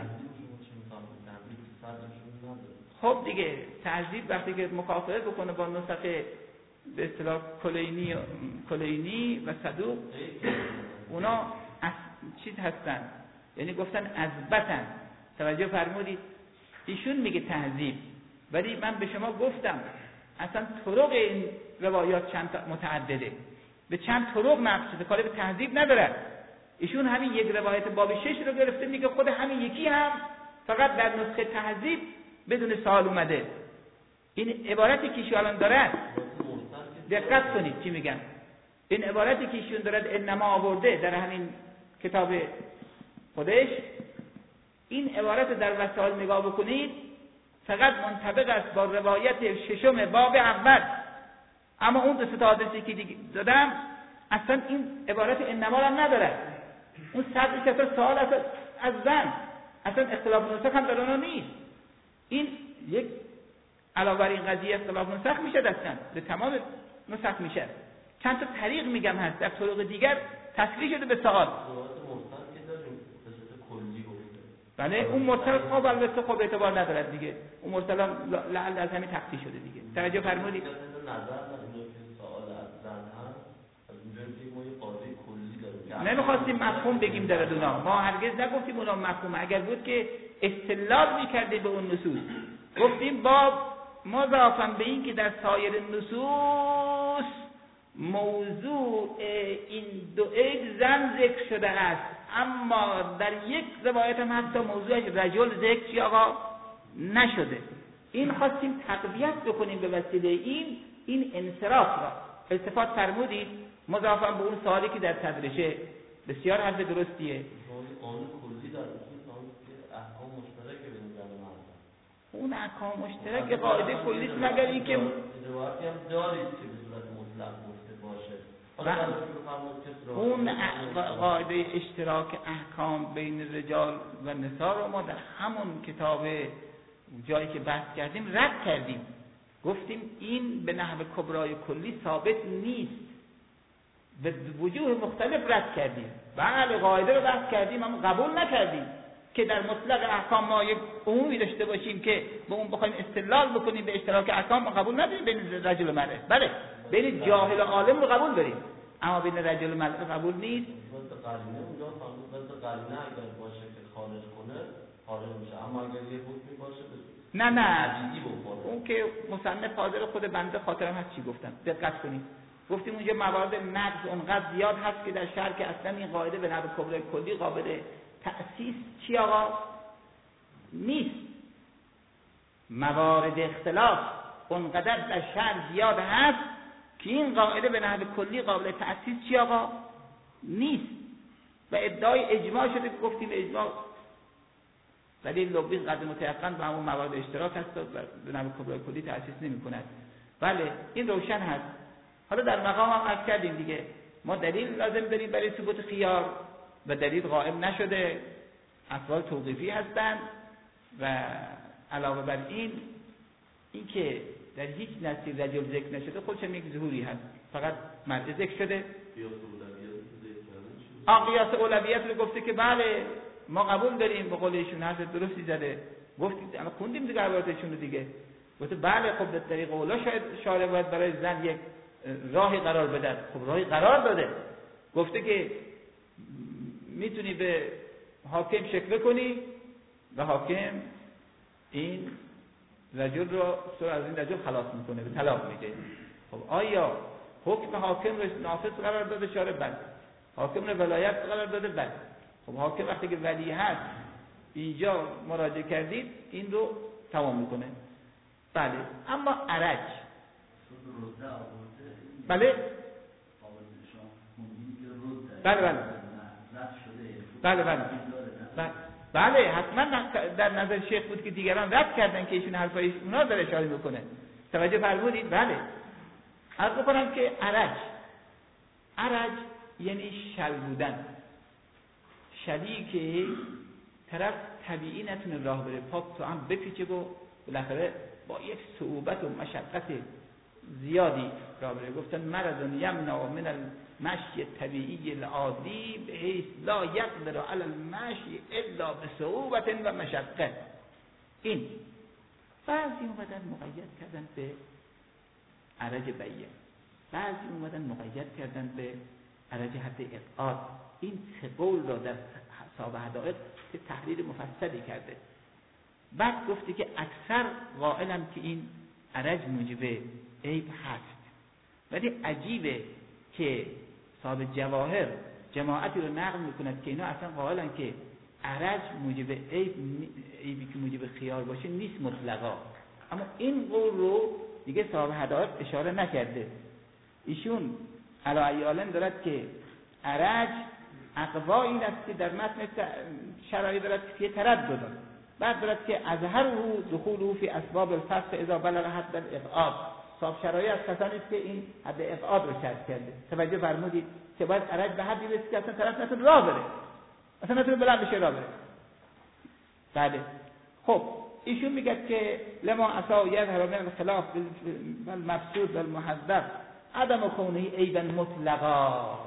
خب دیگه تعذیب وقتی که مکافحه بکنه با نسخه به اصطلاح کلینی کلینی و صدوق، اونا چیز هستن، یعنی گفتن اثبتن. توجه فرمودید؟ ایشون میگه تهذیب، ولی من به شما گفتم اصلا طرق این روایات چند متعدده، به چند طرق نقل شده، کاری به تهذیب نداره. ایشون همین یک روایت باب شش رو گرفته میگه خود همین یکی هم فقط در نسخه تهذیب بدون سوال اومده. این عبارتی که ایشون الان دارد، دقت کنید چی میگم، این عبارتی که ایشون دارد انما آورده در همین کتاب خودش، این عبارت در وسائل نگاه بکنید فقط منطبق است با روایت ششم باب اول، اما اون دو تا حادثه که دیگه دادم اصلا این عبارت انما را نداره. اون صدر شطر سوال از از زن، اصلا اختلاف نسخ هم در اون نیست. این یک علاوه بر این قضیه اختلاف نسخ میشه دستن به تمام نسخ میشه. چند تا طریق میگم هست، در طرق دیگر تصریح شده به سوال. بله اون مرسل خب البته خب اعتبار ندارد دیگه، اون مرسل هم لعل از همین تقطیع شده دیگه. توجه فرمودید؟ نمیخواستیم مفهوم بگیم در اونا، ما هرگز نگفتیم اونا مفهوم، اگر بود که استدلال میکردیم به اون نصوص. گفتیم باب مضافاً به این که در سایر نصوص موضوع این دو عید زن ذکر شده است، اما در یک روایت هم حتی موضوعش رجل ذکر چی آقا نشده. این خواستیم تقویت بکنیم به وسیله این این انصراف را. التفات فرمودید مضافاً به اون سوالی که در تدریشه، بسیار حرف درستیه. اون احکام مشترک قاعده کلیست مگر این که روایتی هم دارید که به صورت مطلق گفته باشه. اون قاعده اشتراک احکام بین رجال و نساء رو ما در همون کتاب جایی که بحث کردیم رد کردیم، گفتیم این به نحو کبرای کلی ثابت نیست، به وجوه مختلف رد کردیم. بله قاعده رو بحث کردیم اما قبول نکردیم که در مطلق احکام ما یک عمومی داشته باشیم که به اون بخوایم استدلال بکنیم به اشتراک احکام، ما قبول نداریم بین رجل و مرأه. بله بین جاهل و عالم رو قبول داریم اما بین رجل و مرأه قبول نیست. واسه قرینه اونجا واسه قرینه اگر باشه که خارج کنه خارج میشه، اما اگر یه حکمی باشه نه نه اون که مصنف حاضر خود بنده خاطرم هست چی گفتم، دقت کنید. گفتیم اونجا موارد نقض اونقدر زیاد هست که در شرح که اصلا این قاعده به نحو کبرای کلی قابل تأسیس چی آقا نیست. موارد اختلاف اونقدر در شرح زیاد هست که این قاعده به نحو کلی قابل تأسیس چی آقا نیست. و ادعای اجماع شده که گفتیم اجماع ولی لبی قد متيقن به همون موارد اشتراک هست و به نحو کبرای کلی تأسیس نمی کند. بله این روشن هست. حالا در مقام هم عرض کردیم دیگه، ما دلیل لازم داریم برای ثبوت خیار و دلیل قائم نشده، اقوال توقیفی هستند و علاوه بر این این که در هیچ نصی رجل ذکر نشده خودش هم یک ظهوری هست، فقط مرد ذکر شده. آن قیاس اولویت رو گفته که بله ما قبول داریم، به قول ایشون حرف درستی زده، گفتید اما خوندیم دیگه عبارتشون رو دیگه، گفته بله خب به طریق اولا شاید شارع باید برای زن یک راهی قرار بده. خب راهی قرار داده، گفته که میتونی به حاکم شکوه کنی و حاکم این رجل رو سر از این رجل خلاص میکنه، به طلاق میده. خب آیا حکم حاکم رو نافذ قرار داده شارع؟ بله. حاکم رو ولایت قرار داده؟ بله. خب حاکم وقتی که ولی هست اینجا مراجعه کردید این رو تمام میکنه. بله. اما عرج بله بله بله بله بله بله بله حتما در نظر شیخ بود که دیگران رد کردن که ایشون حرفای اونا داره اشاره میکنه. توجه فرمودید؟ بله. عرض کنم که عرج عرج یعنی شل بودن، شلی که طرف طبیعی نتونه راه بره، پا تو هم بپیچه و بالاخره با یک صعوبت و مشقت زیادی راه بره. گفتن مرض یمنع من المشی طبیعی العادی بحیث لا یقدر علی المشی الا بصعوبت و مشقت. این بعضی اومدن مقید کردن به عرج بیه، بعضی اومدن مقید کردن به عرج حد اقعاد. این سه قول را در اصحاب حدائق که تحریر مفصلی کرده. بعد گفتی که اکثر قائلن که این عرج موجب عیب هست، ولی عجیبه که صاحب جواهر جماعتی رو نقل میکند که اینا اصلا قائلن که عرج موجب عیب عیبی که موجب خیار باشه نیست مطلقا. اما این قول رو دیگه صاحب هدایت اشاره نکرده. ایشون علایالن دارد که عرج اقوا این است که در متن شرعی دارد که تردد، بعد دارد که اظهره دخوله فی اسباب الفسق اذا بلغ حد الاقعاد. صاحب شرعی از کسانی است که این حد اقعاد رو شرط کرده. توجه فرمودید که باید عرج به حدی برسه که اصلا طرف نتونه راه بره، اصلا نتونه بلند بشه راه بره. بله خب ایشون میگه که لما اسا یظهر من الخلاف بالمفسود والمحذب عدم کونه عیبا مطلقا.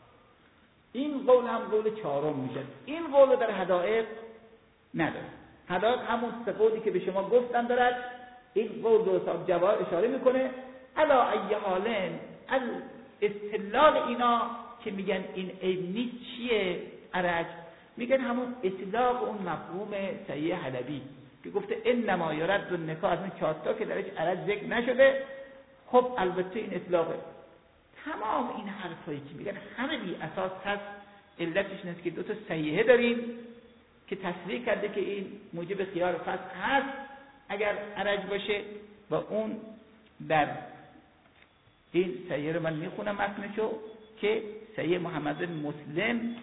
این قول هم قول چهارم میشه. این قول در حدائق نداره. حدائق همون سه قولی که به شما گفتم دارد. این قول رو صاحب جواهر اشاره میکنه. علا ای حالن از استدلال اینا که میگن این عیب نیست چیه عرج، میگن همون اطلاق اون مفهوم صحیح حلبی که گفته انما یرد النکاح، از اون چهار تا که درش عرج ذکر نشده. خب البته این اطلاقه. تمام این حرفایی که میگن همه بی اساس هست. علتش نیست که دو تا صحیحه داریم که تصریح کرده که این موجب خیار فسق هست اگر عرج باشه، و اون در این صحیحه رو من میخونم متنشو که صحیح محمد مسلم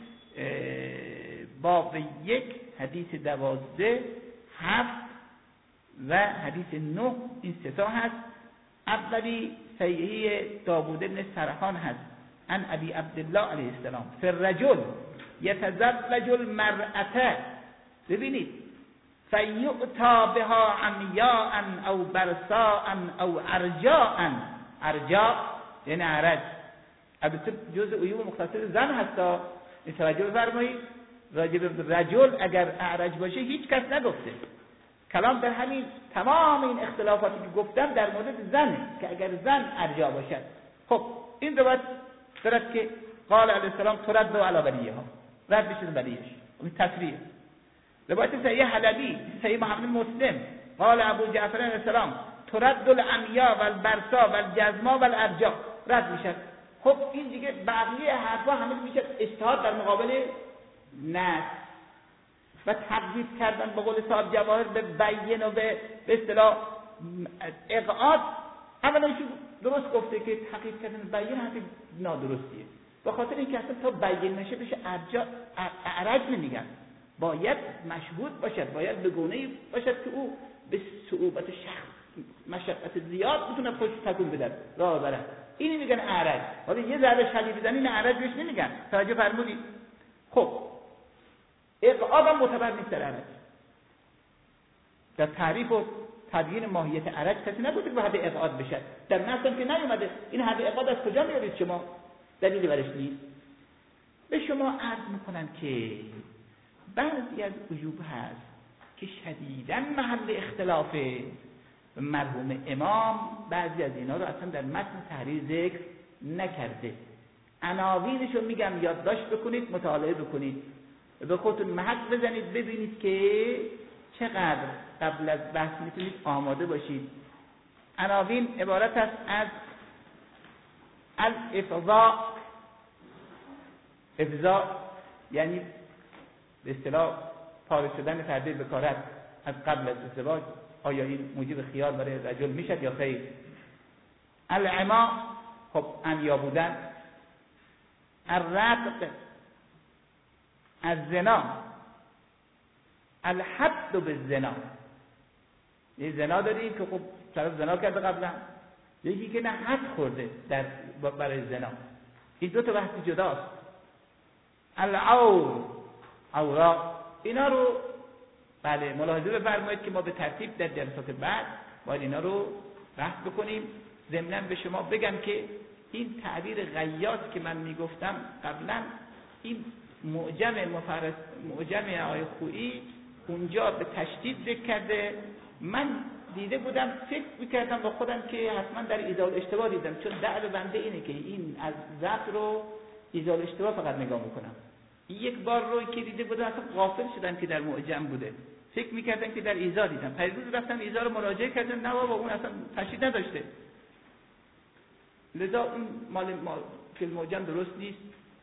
باب یک حدیث دوازده هفت و حدیث نه این سه تا هست. اولی صحیح داوود بن سرحان هست عن ابی عبدالله علیه السلام فالرجل یتزوج المرأة، ببینید فیؤتا بها عمیاء او برصاء او عرجاء. عرجاء یعنی عرج. البته جزء عیوب مختصر زن هستا. این توجه فرمایید راجع به رجل اگر اعرج باشه هیچ کس نگفته. کلام در همین تمام این اختلافاتی که گفتم در مورد زنه که اگر زن ارجاء باشد. خب این روایت دارد که قال علیه السلام ترد علی ولیها، رد بشه ولیش. این تصریح. روایت صحیح حلبی صحیح محمد مسلم قال ابو جعفر علیه السلام ترد العمیاء والبرصاء والجزما والارجاء، رد میشه. خب این دیگه بقیه حرفا همه میشه اجتهاد در مقابل نص و تقدیس کردن به قول صاحب جواهر به بیان و به اصطلاح اقعاد. اولا ایشون درست گفته که تقدیس کردن بیان حرف نادرستیه، به خاطر اینکه اصلا تا بیان نشه بشه ارجاء اعرج نمیگن، باید مشهود باشد، باید به گونه‌ای باشد که او به صعوبت شخص مشقت زیاد میتونه خودش تکون بده راه بره. اینی میگن اعرج. حالا یه ذره شدید بزنین این اعرج بهش نمیگن. توجه فرمودید؟ خب اقعاد هم معتبر نیست در عرج. در تعریف و تبیین ماهیت عرج کسی نگفته که حد اقعاد بشه. در نص که نیومده. این حد اقعاد از کجا میارید شما؟ دلیلی برش نیست. به شما عرض میکنم که بعضی از عیوب هست که شدیداً محل اختلافه. مرحوم امام بعضی از اینا رو اصلا در متن تحریر ذکر نکرده. عناوینشو میگم یادداشت بکنید، مطالعه بکنید، به خودتون محک بزنید ببینید که چقدر قبل از بحث میتونید آماده باشید. عناوین عبارت است از الافضاء. افضاء یعنی به اصطلاح پاره شدن پرده بکارت از قبل از ازدواج. آیا این موجب خیار برای رجل میشد یا خیر؟ العما خب عمیا بودن. الرتق از زنا. الحد بالزنا، یه زنا داریم که خب طرف زنا کرده قبلا، یکی که نه حد خورده در برای زنا. این دو تا بحث جداست. العور عورا، اینا رو بله ملاحظه بفرمایید که ما به ترتیب در جلسات بعد باید اینا رو بحث بکنیم. ضمناً به شما بگم که این تعبیر غیاث که من میگفتم قبلا، این معجم مفرس معجم آقای خویی اونجا به تشدید ذکر کرده. من دیده بودم فکر میکردم با خودم که حتما در ایزال اشتباه دیدم، چون دعو بنده اینه که این از ضبط رو ایزال اشتباه فقط نگاه میکنم. یک بار روی که دیده بودم اصلا غافل شدم که در معجم بوده، فکر میکردم که در ایزال دیدم. پیروز رفتم ایزال رو مراجعه کردم، نه بابا اون اصلا تشدید نداشته، لذا اون مال ما که معجم درست نیست.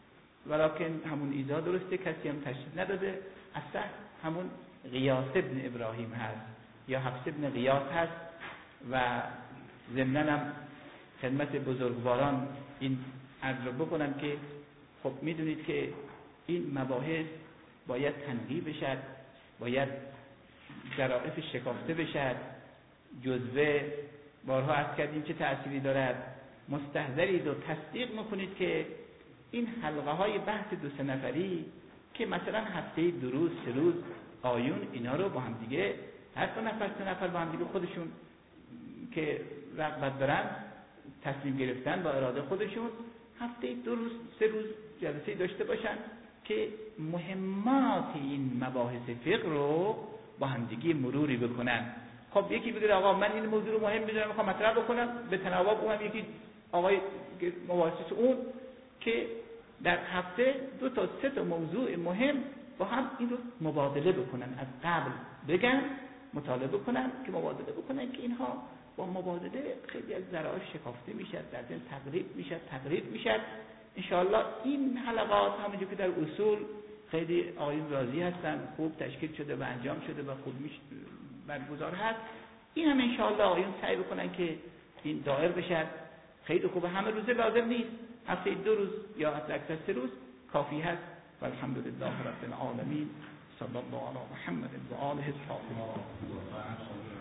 ولکن همون ایزا درسته، کسی هم تشریح نداده. اصلا همون غیاث ابن ابراهیم هست یا حفص ابن غیاث هست. و ضمناً هم خدمت بزرگواران این عرض رو بکنم که خب میدونید که این مباحث باید تنقیح بشد، باید ظرافت شکافته بشد. جزوه بارها عرض کردیم چه تأثیری دارد. مستحضرید و تصدیق میکنید که این حلقه های بحث دو سه نفری که مثلا هفته دو روز سه روز آیون اینا رو با هم دیگه هر دو نفر سه نفر با هم دیگه خودشون که رغبت دارن تصمیم گرفتن با اراده خودشون هفته دو روز سه روز جلسه داشته باشن که مهمات این مباحث فقه رو با هم دیگه مروری بکنن. خب یکی بگه آقا من این موضوع رو مهم میدونم میخوام مطرح بکنم، به تناوب اونم یکی آقای مباحث اون که در هفته دو تا سه تا موضوع مهم با هم این رو مبادله بکنن، از قبل بگن مطالبه کنن که مبادله بکنن که اینها با مبادله خیلی از ذرایع شکافته میشه، در ذهن تقریب میشه، تقریب میشه. انشاءالله این حلقات همونجور که در اصول خیلی آقایون راضی هستن، خوب تشکیل شده و انجام شده و خوب میشه برگزار هست. این هم انشاءالله آقایون سعی بکنن که این دایر بشه. خیلی خوبه، همه روزه لازم نیست، هفته دو روز یا اکثر سه روز کافی هست. و الحمدلله رب العالمین. صلی الله علی محمد و آله الطاهرین.